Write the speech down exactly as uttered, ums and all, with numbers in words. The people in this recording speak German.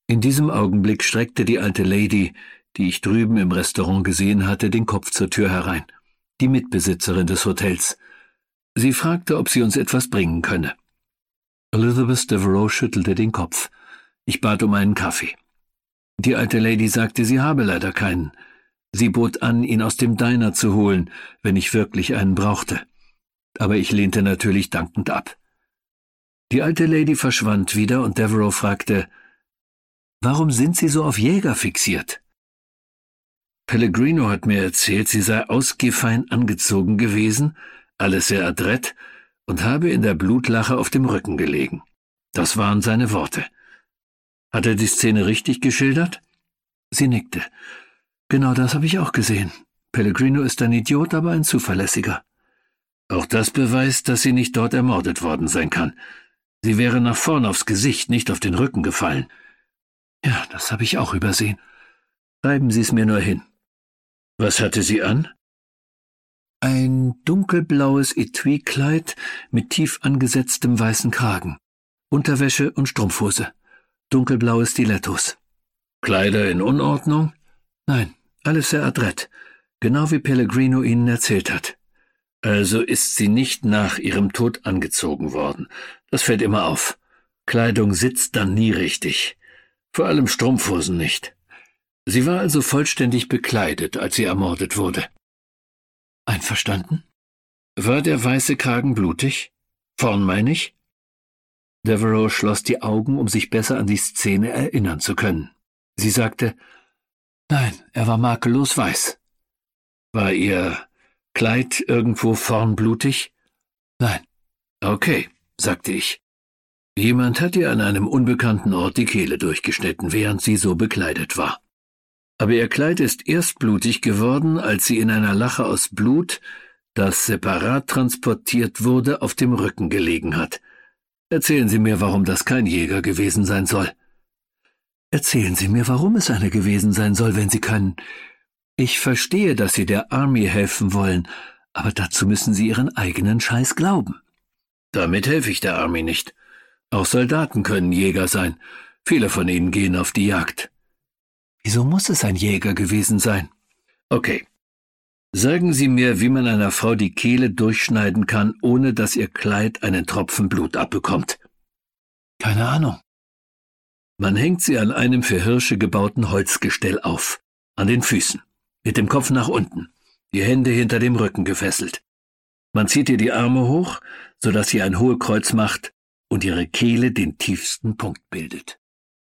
In diesem Augenblick streckte die alte Lady, die ich drüben im Restaurant gesehen hatte, den Kopf zur Tür herein, die Mitbesitzerin des Hotels. Sie fragte, ob sie uns etwas bringen könne. Elizabeth Devereux schüttelte den Kopf. Ich bat um einen Kaffee. Die alte Lady sagte, sie habe leider keinen. Sie bot an, ihn aus dem Diner zu holen, wenn ich wirklich einen brauchte. Aber ich lehnte natürlich dankend ab. Die alte Lady verschwand wieder und Devereux fragte, »Warum sind Sie so auf Jäger fixiert?« Pellegrino hat mir erzählt, sie sei ausgehfein angezogen gewesen, alles sehr adrett, und habe in der Blutlache auf dem Rücken gelegen. Das waren seine Worte. Hat er die Szene richtig geschildert? Sie nickte. Genau das habe ich auch gesehen. Pellegrino ist ein Idiot, aber ein zuverlässiger. Auch das beweist, dass sie nicht dort ermordet worden sein kann. Sie wäre nach vorn aufs Gesicht, nicht auf den Rücken gefallen. Ja, das habe ich auch übersehen. Schreiben Sie es mir nur hin. Was hatte sie an? Ein dunkelblaues Etui-Kleid mit tief angesetztem weißen Kragen, Unterwäsche und Strumpfhose, dunkelblaue Stilettos. Kleider in Unordnung? Nein, alles sehr adrett, genau wie Pellegrino Ihnen erzählt hat. Also ist sie nicht nach ihrem Tod angezogen worden. Das fällt immer auf. Kleidung sitzt dann nie richtig. Vor allem Strumpfhosen nicht. Sie war also vollständig bekleidet, als sie ermordet wurde. Einverstanden? War der weiße Kragen blutig? Vorn, meine ich? Devereux schloss die Augen, um sich besser an die Szene erinnern zu können. Sie sagte, »Nein, er war makellos weiß.« »War Ihr Kleid irgendwo vorn blutig?« »Nein.« »Okay«, sagte ich. »Jemand hat ihr an einem unbekannten Ort die Kehle durchgeschnitten, während sie so bekleidet war. Aber ihr Kleid ist erst blutig geworden, als sie in einer Lache aus Blut, das separat transportiert wurde, auf dem Rücken gelegen hat. Erzählen Sie mir, warum das kein Jäger gewesen sein soll.« »Erzählen Sie mir, warum es einer gewesen sein soll, wenn Sie können. Ich verstehe, dass Sie der Army helfen wollen, aber dazu müssen Sie Ihren eigenen Scheiß glauben.« »Damit helfe ich der Army nicht. Auch Soldaten können Jäger sein. Viele von ihnen gehen auf die Jagd.« »Wieso muss es ein Jäger gewesen sein?« »Okay. Sagen Sie mir, wie man einer Frau die Kehle durchschneiden kann, ohne dass ihr Kleid einen Tropfen Blut abbekommt.« »Keine Ahnung.« »Man hängt sie an einem für Hirsche gebauten Holzgestell auf, an den Füßen, mit dem Kopf nach unten, die Hände hinter dem Rücken gefesselt. Man zieht ihr die Arme hoch, sodass sie ein Hohlkreuz macht und ihre Kehle den tiefsten Punkt bildet.